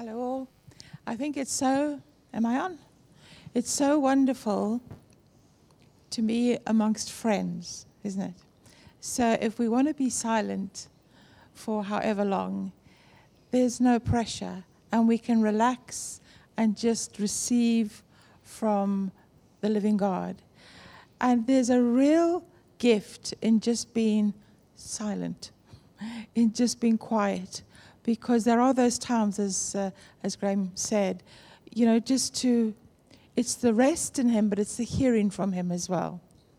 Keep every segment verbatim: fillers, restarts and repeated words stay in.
Hello all. I think it's so, am I on? It's so wonderful to be amongst friends, isn't it? So if we want to be silent for however long, there's no pressure and we can relax and just receive from the living God. And there's a real gift in just being silent, in just being quiet. Because there are those times, as uh, as Graham said, you know, just to, it's the rest in him, but it's the hearing from him as well.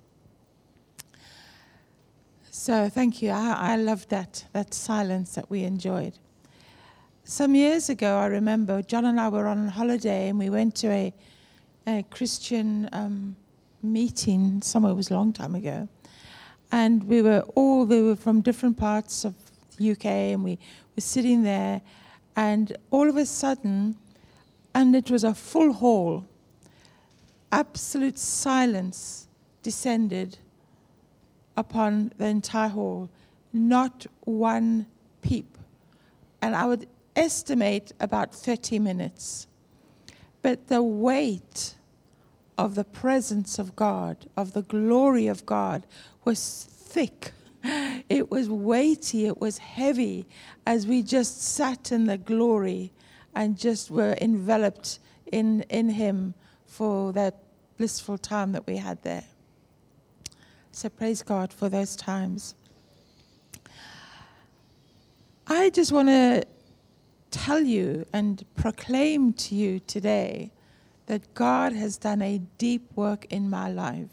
So thank you. I, I loved that, that silence that we enjoyed. Some years ago, I remember, John and I were on holiday, and we went to a, a Christian um, meeting, somewhere, it was a long time ago. And we were all, we were from different parts of the U K, and we were sitting there, and all of a sudden, and it was a full hall, absolute silence descended upon the entire hall, not one peep. And I would estimate about thirty minutes. But the weight of the presence of God, of the glory of God, was thick. It was weighty, it was heavy, as we just sat in the glory and just were enveloped in, in him for that blissful time that we had there. So praise God for those times. I just want to tell you and proclaim to you today that God has done a deep work in my life.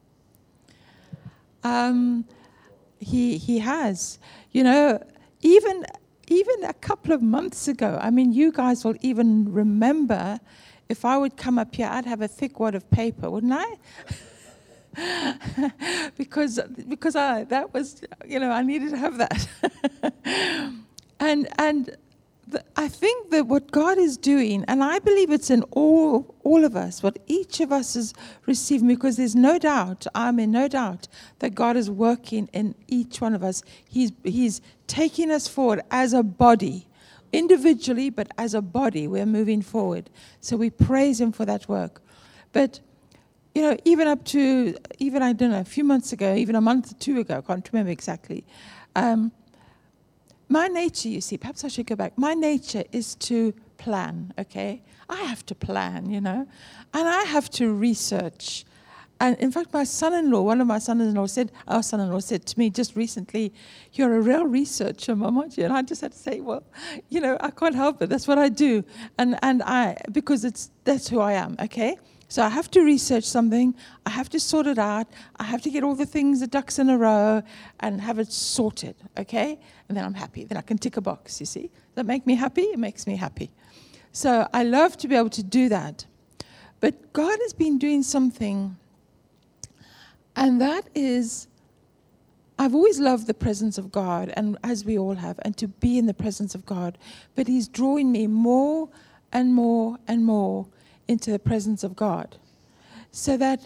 Um... He he has. You know, even even a couple of months ago, I mean, you guys will even remember, if I would come up here, I'd have a thick wad of paper, wouldn't I? because because I that was, you know, I needed to have that. and and the, I think that what God is doing, and I believe it's in all all of us, what each of us is receiving, because there's no doubt, I'm in no doubt, that God is working in each one of us. He's He's taking us forward as a body, individually, but as a body, we're moving forward. So we praise Him for that work. But, you know, even up to, even, I don't know, a few months ago, even a month or two ago, I can't remember exactly, um, my nature, you see, perhaps I should go back. My nature is to plan, okay? I have to plan, you know, and I have to research. And in fact, my son-in-law, one of my son-in-law said, our son-in-law said to me just recently, "You're a real researcher, Mum, aren't you?" And I just had to say, well, you know, I can't help it. That's what I do. And and I, because it's that's who I am, okay? So I have to research something, I have to sort it out, I have to get all the things, the ducks in a row, and have it sorted, okay? And then I'm happy. Then I can tick a box, you see? Does that make me happy? It makes me happy. So I love to be able to do that. But God has been doing something, and that is, I've always loved the presence of God, and as we all have, and to be in the presence of God. But He's drawing me more and more and more into the presence of God, so that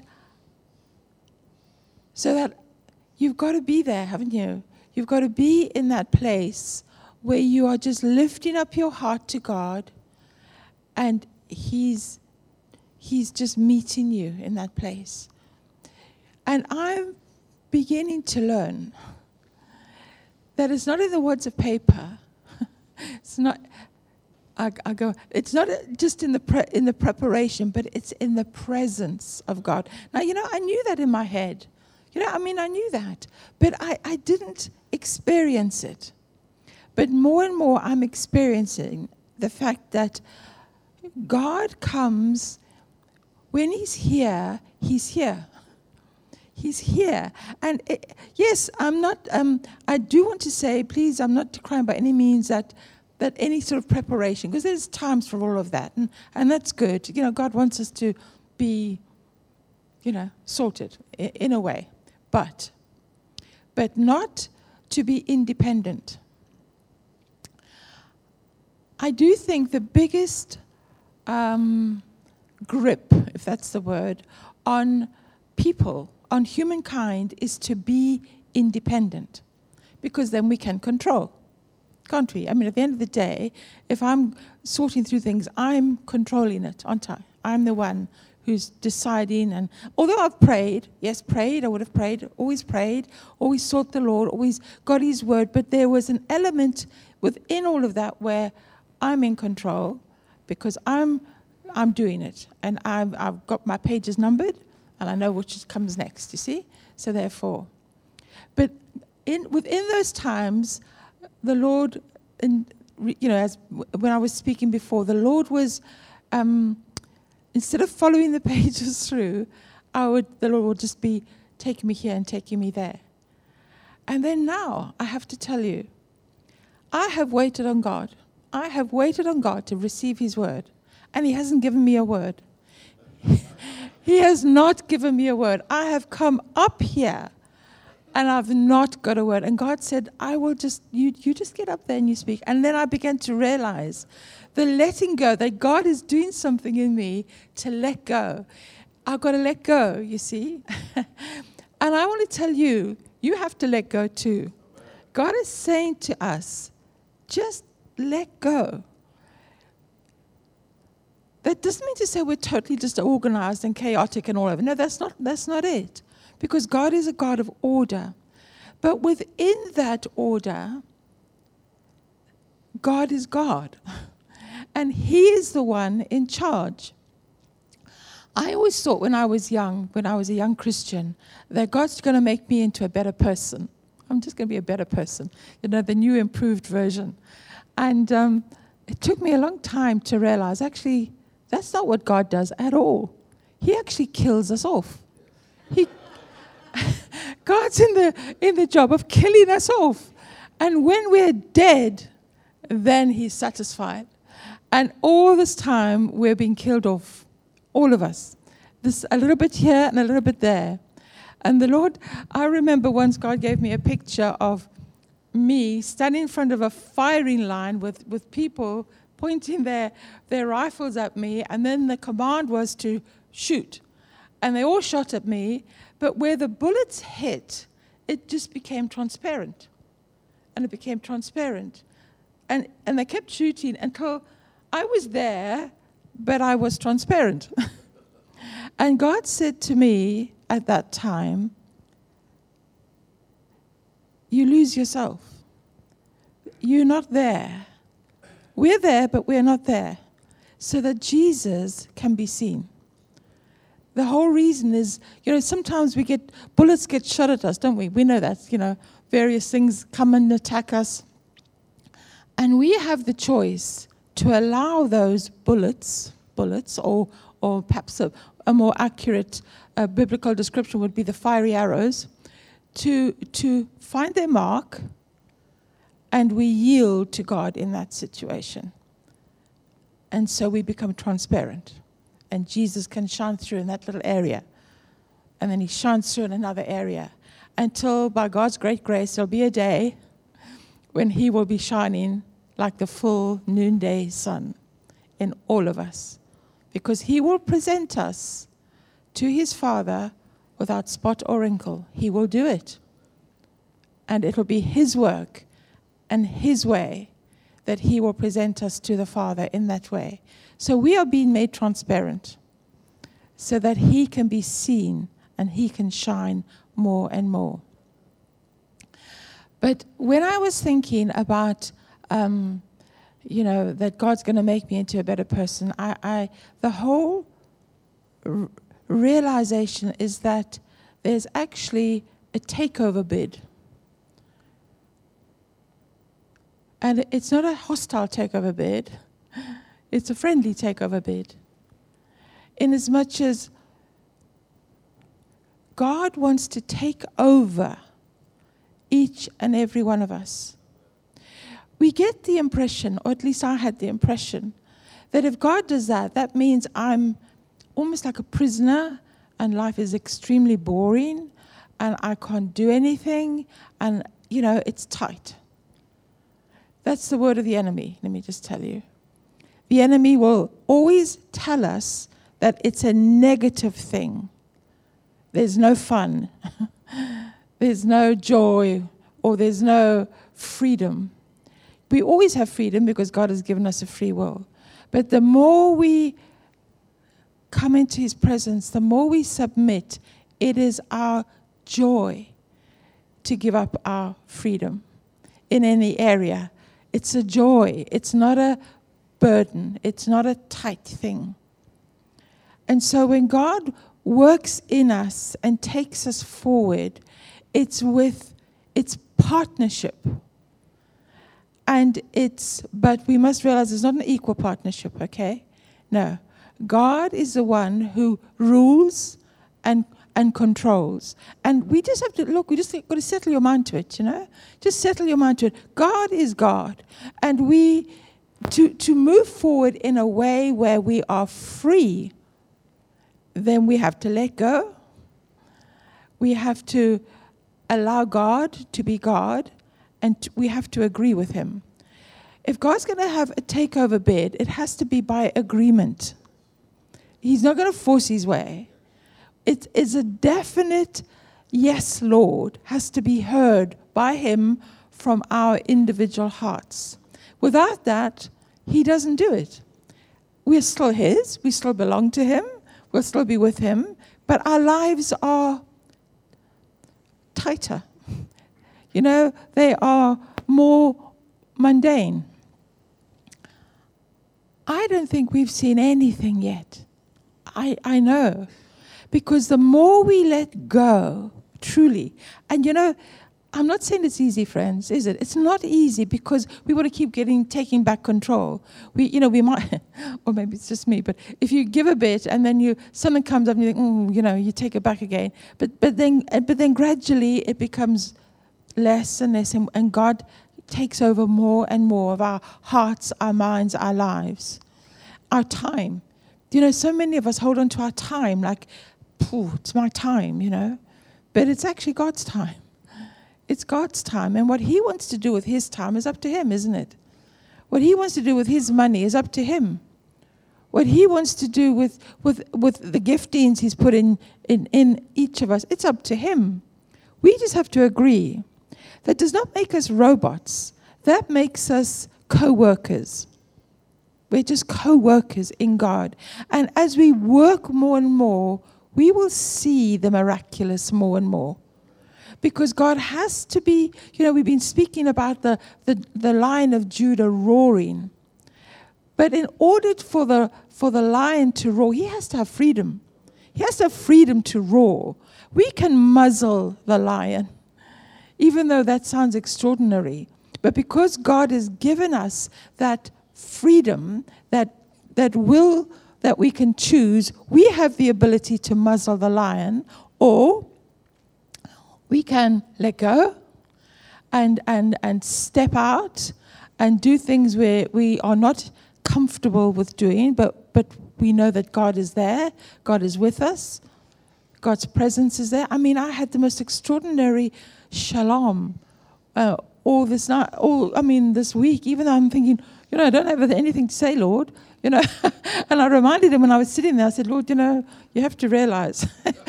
so that you've got to be there, haven't you? You've got to be in that place where you are just lifting up your heart to God, and He's He's just meeting you in that place. And I'm beginning to learn that it's not in the words of paper. It's not. I, I go. It's not just in the pre, in the preparation, but it's in the presence of God. Now, you know, I knew that in my head. You know, I mean, I knew that, but I, I didn't experience it. But more and more, I'm experiencing the fact that God comes when He's here. He's here. He's here. And it, yes, I'm not. Um, I do want to say, please, I'm not decrying by any means that. that any sort of preparation, because there's times for all of that, and, and that's good. You know, God wants us to be, you know, sorted in, in a way, but, but not to be independent. I do think the biggest um, grip, if that's the word, on people, on humankind, is to be independent, because then we can control. Can't we? I mean, at the end of the day, if I'm sorting through things, I'm controlling it, aren't I? I'm the one who's deciding. And although I've prayed, yes, prayed, I would have prayed, always prayed, always sought the Lord, always got his word, but there was an element within all of that where I'm in control because I'm I'm doing it. And I've, I've got my pages numbered, and I know which comes next, you see? So therefore. But in within those times, the Lord, in, you know, as when I was speaking before, the Lord was, um, instead of following the pages through, I would the Lord would just be taking me here and taking me there. And then now, I have to tell you, I have waited on God. I have waited on God to receive his word. And he hasn't given me a word. He has not given me a word. I have come up here and I've not got a word. And God said, I will just, you, you just get up there and you speak. And then I began to realize the letting go, that God is doing something in me to let go. I've got to let go, you see. And I want to tell you, you have to let go too. God is saying to us, just let go. That doesn't mean to say we're totally disorganized and chaotic and all over. No, that's not, that's not it. Because God is a God of order. But within that order, God is God. And he is the one in charge. I always thought when I was young, when I was a young Christian, that God's going to make me into a better person. I'm just going to be a better person. You know, the new improved version. And um, it took me a long time to realize, actually, that's not what God does at all. He actually kills us off. He, God's in the in the job of killing us off. And when we're dead, then he's satisfied. And all this time, we're being killed off. All of us. This a little bit here and a little bit there. And the Lord, I remember once God gave me a picture of me standing in front of a firing line with, with people pointing their, their rifles at me, and then the command was to shoot. And they all shot at me, but where the bullets hit, it just became transparent. And it became transparent. And, and they kept shooting until I was there, but I was transparent. And God said to me at that time, you lose yourself. You're not there. We're there, but we're not there. So that Jesus can be seen. The whole reason is, you know, sometimes we get, bullets get shot at us, don't we? We know that, you know, various things come and attack us. And we have the choice to allow those bullets, bullets, or or perhaps a, a more accurate uh, biblical description would be the fiery arrows, to to find their mark, and we yield to God in that situation. And so we become transparent. And Jesus can shine through in that little area. And then he shines through in another area. Until, by God's great grace, there'll be a day when he will be shining like the full noonday sun in all of us. Because he will present us to his Father without spot or wrinkle. He will do it. And it'll be his work and his way that he will present us to the Father in that way. So we are being made transparent so that he can be seen and he can shine more and more. But when I was thinking about, um, you know, that God's going to make me into a better person, I, I the whole r- realization is that there's actually a takeover bid. And it's not a hostile takeover bid. It's a friendly takeover bid. Inasmuch as God wants to take over each and every one of us. We get the impression, or at least I had the impression, that if God does that, that means I'm almost like a prisoner and life is extremely boring and I can't do anything and, you know, it's tight. That's the word of the enemy, let me just tell you. The enemy will always tell us that it's a negative thing. There's no fun. There's no joy, or there's no freedom. we always have freedom because God has given us a free will. But the more we come into his presence, the more we submit, it is our joy to give up our freedom in any area. It's a joy. It's not a burden. It's not a tight thing. And so when God works in us and takes us forward, it's with, it's partnership. And it's, but we must realize it's not an equal partnership, okay? No. God is the one who rules and and controls. And we just have to, look, we just got to settle your mind to it, you know? Just settle your mind to it. God is God. And we, to, to move forward in a way where we are free, then we have to let go. We have to allow God to be God, and t- we have to agree with him. If God's going to have a takeover bid, it has to be by agreement. He's not going to force his way. It is a definite, yes, Lord, has to be heard by him from our individual hearts. Without that, he doesn't do it. We're still his. We still belong to him. We'll still be with him. But our lives are tighter. You know, they are more mundane. I don't think we've seen anything yet. I, I know. Because the more we let go, truly, and you know, I'm not saying it's easy, friends, is it? It's not easy because we want to keep getting, taking back control. We, you know, we might, or maybe it's just me, but if you give a bit and then you, something comes up and you think, mm, you know, you take it back again. But, but then, but then gradually it becomes less and less, and, and God takes over more and more of our hearts, our minds, our lives, our time. You know, so many of us hold on to our time like, Pooh, it's my time, you know. But it's actually God's time. It's God's time. And what he wants to do with his time is up to him, isn't it? What he wants to do with his money is up to him. What he wants to do with, with, with the giftings he's put in, in, in each of us, it's up to him. We just have to agree. That does not make us robots. That makes us co-workers. We're just co-workers in God. And as we work more and more, we will see the miraculous more and more. Because God has to be, you know, we've been speaking about the, the, the Lion of Judah roaring. But in order for the, for the lion to roar, he has to have freedom. He has to have freedom to roar. We can muzzle the lion, even though that sounds extraordinary. But because God has given us that freedom, that that will that we can choose, we have the ability to muzzle the lion, or we can let go and and and step out and do things where we are not comfortable with doing, but but we know that God is there, God is with us, God's presence is there. I mean, I had the most extraordinary shalom uh, all this night, all I mean this week, even though I'm thinking, you know, I don't have anything to say, Lord. You know, and I reminded him when I was sitting there, I said, Lord, you know, you have to realize.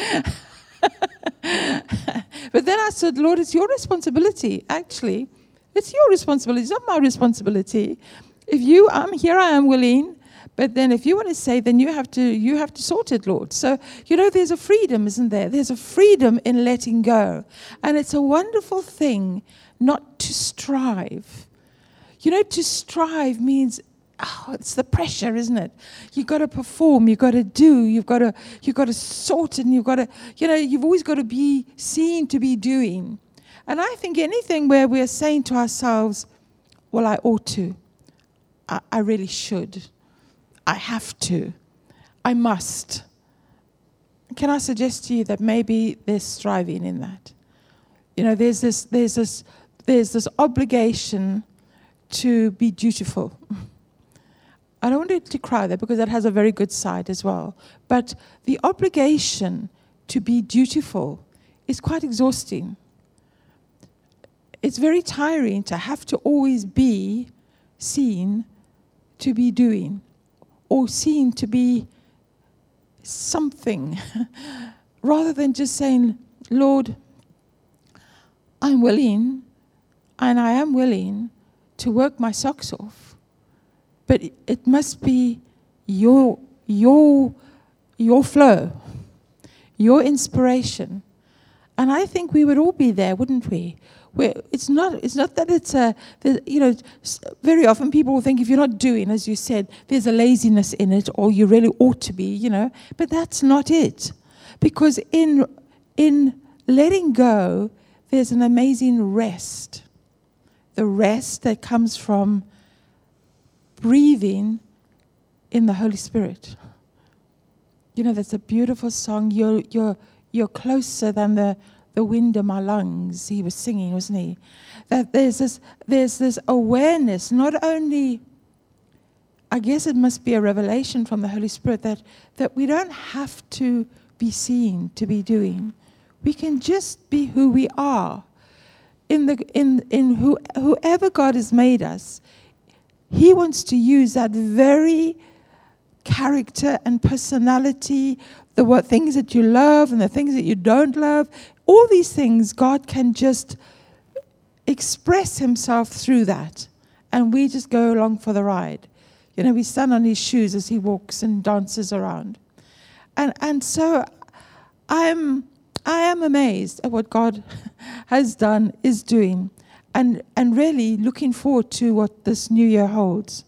But then I said, Lord, it's your responsibility, actually. It's your responsibility. It's not my responsibility. If you, I'm here, I am willing. But then if you want to say, then you have to, you have to sort it, Lord. So, you know, there's a freedom, isn't there? There's a freedom in letting go. And it's a wonderful thing not to strive. You know, to strive means, oh, it's the pressure, isn't it? You've got to perform, you've got to do, you've got to, you've got to sort it, and you've got to, you know, you've always got to be seen to be doing. And I think anything where we're saying to ourselves, well, I ought to, I, I really should, I have to, I must. Can I suggest to you that maybe there's striving in that? You know, there's this, there's this, there's this obligation to be dutiful. I don't want it to cry there because that has a very good side as well. But the obligation to be dutiful is quite exhausting. It's very tiring to have to always be seen to be doing or seen to be something rather than just saying, Lord, I'm willing and I am willing to work my socks off, but it, it must be your your your flow, your inspiration. And I think we would all be there, wouldn't we? Where it's not it's not that it's a, you know, very often people will think if you're not doing, as you said, there's a laziness in it, or you really ought to be, you know. But that's not it. Because in in letting go, there's an amazing rest. The rest that comes from breathing in the Holy Spirit. You know, that's a beautiful song. You're you're you're closer than the, the wind in my lungs. He was singing, wasn't he? That there's this there's this awareness, not only, I guess it must be a revelation from the Holy Spirit that, that we don't have to be seen to be doing. We can just be who we are. In the in in who, whoever God has made us, He wants to use that very character and personality, the what things that you love and the things that you don't love, all these things God can just express Himself through that, and we just go along for the ride. You know, we stand on His shoes as He walks and dances around, and and so I'm I am amazed at what God has done, is doing, and and really looking forward to what this new year holds.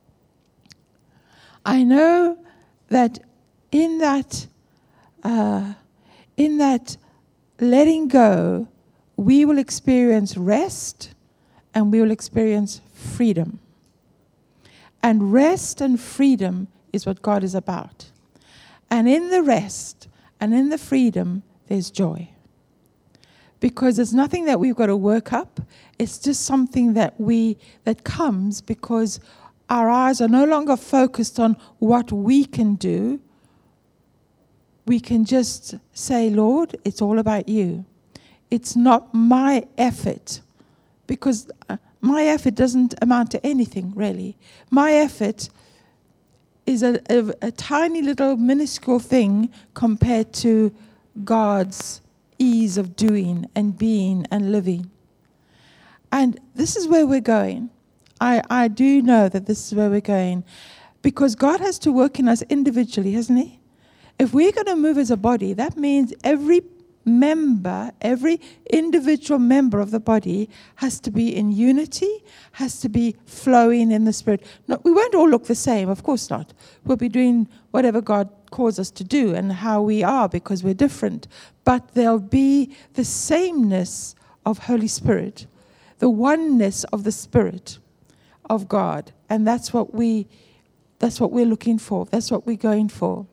I know that in that uh, in that letting go, we will experience rest and we will experience freedom. And rest and freedom is what God is about. And in the rest and in the freedom, there's joy. Because it's nothing that we've got to work up. It's just something that we that comes because our eyes are no longer focused on what we can do. We can just say, Lord, it's all about you. It's not my effort, because my effort doesn't amount to anything, really. My effort is a, a, a tiny little minuscule thing compared to God's ease of doing and being and living. And this is where we're going. I, I do know that this is where we're going, because God has to work in us individually, hasn't He? If we're going to move as a body, that means every member, every individual member of the body has to be in unity, has to be flowing in the Spirit. No, we won't all look the same, of course not. We'll be doing whatever God calls us to do and how we are, because we're different. But there'll be the sameness of Holy Spirit, the oneness of the Spirit of God. And that's what we that's what we're looking for. That's what we're going for.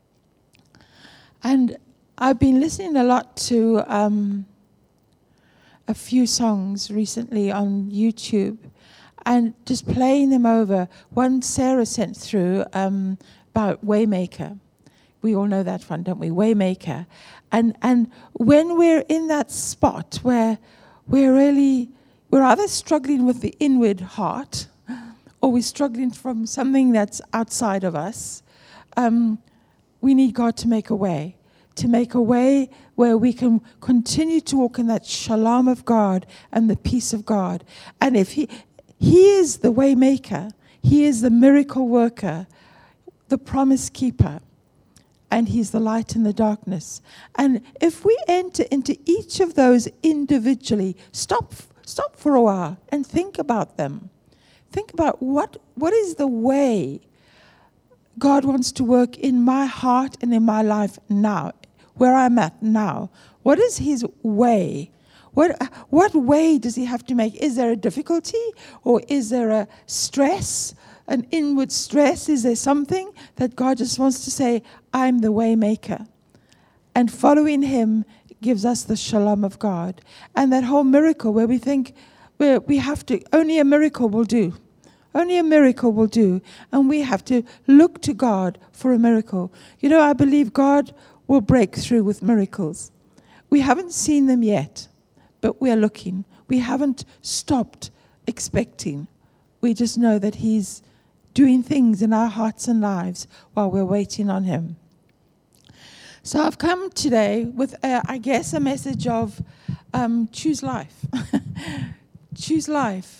And I've been listening a lot to um, a few songs recently on YouTube and just playing them over. One Sarah sent through um, about Waymaker. We all know that one, don't we? Waymaker. And and when we're in that spot where we're really, we're either struggling with the inward heart or we're struggling from something that's outside of us, um, we need God to make a way. To make a way where we can continue to walk in that shalom of God and the peace of God. And if He, He is the way maker, He is the miracle worker, the promise keeper, and He's the light in the darkness. And if we enter into each of those individually, stop, stop for a while and think about them. Think about what, what is the way God wants to work in my heart and in my life now, where I'm at now. What is His way? What what way does He have to make? Is there a difficulty, or is there a stress, an inward stress? Is there something that God just wants to say, I'm the way maker? And following Him gives us the shalom of God. And that whole miracle where we think where we have to, only a miracle will do. Only a miracle will do. And we have to look to God for a miracle. You know, I believe God will break through with miracles. We haven't seen them yet, but we are looking. We haven't stopped expecting. We just know that He's doing things in our hearts and lives while we're waiting on Him. So I've come today with, uh, I guess, a message of um, choose life. Choose life.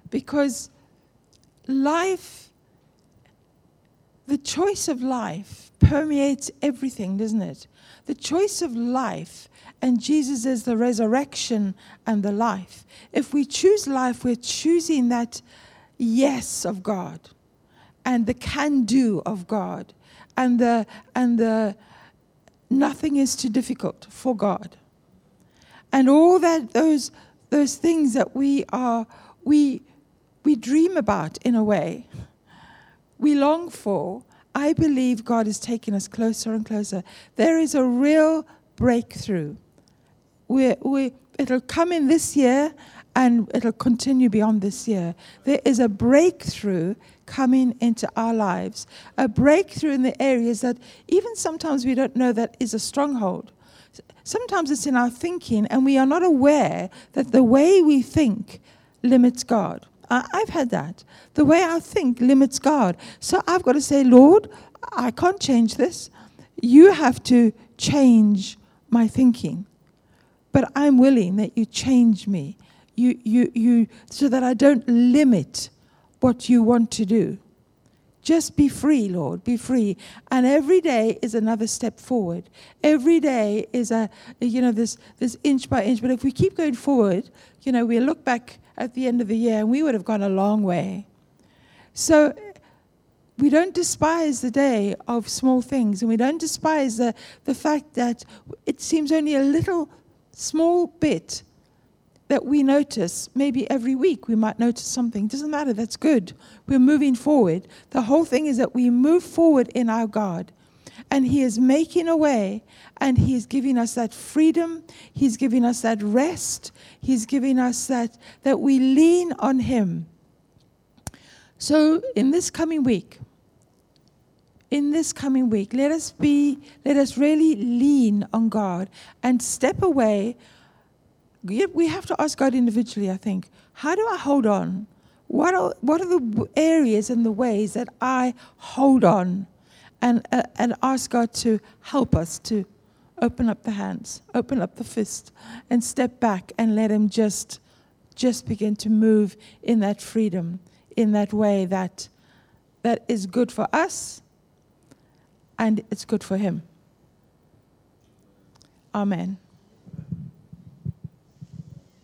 Because life, the choice of life permeates everything, doesn't it? The choice of life, and Jesus is the resurrection and the life. If we choose life, we're choosing that yes of God and the can-do of God and the and the nothing is too difficult for God. And all that those those things that we are we we dream about in a way, we long for, I believe God is taking us closer and closer. There is a real breakthrough. We we it'll come in this year and it'll continue beyond this year. There is a breakthrough coming into our lives, a breakthrough in the areas that even sometimes we don't know that is a stronghold. Sometimes it's in our thinking, and we are not aware that the way we think limits God. I, I've had that. The way I think limits God. So I've got to say, Lord, I can't change this. You have to change my thinking. But I'm willing that you change me. You, you, you, so that I don't limit what you want to do. Just be free, Lord, be free. And every day is another step forward. Every day is a, you know, this, this inch by inch. But if we keep going forward, you know, we look back at the end of the year and we would have gone a long way. So we don't despise the day of small things. And we don't despise the, the fact that it seems only a little small bit that we notice. Maybe every week we might notice something. Doesn't matter, that's good. We're moving forward. The whole thing is that we move forward in our God. And He is making a way, and He is giving us that freedom. He's giving us that rest. He's giving us that, that we lean on Him. So in this coming week, in this coming week, let us be, let us really lean on God and step away. We have to ask God individually, I think, how do I hold on? What are, what are the areas and the ways that I hold on? And, uh, and ask God to help us to open up the hands, open up the fist, and step back and let Him just, just begin to move in that freedom, in that way that, that is good for us and it's good for Him. Amen.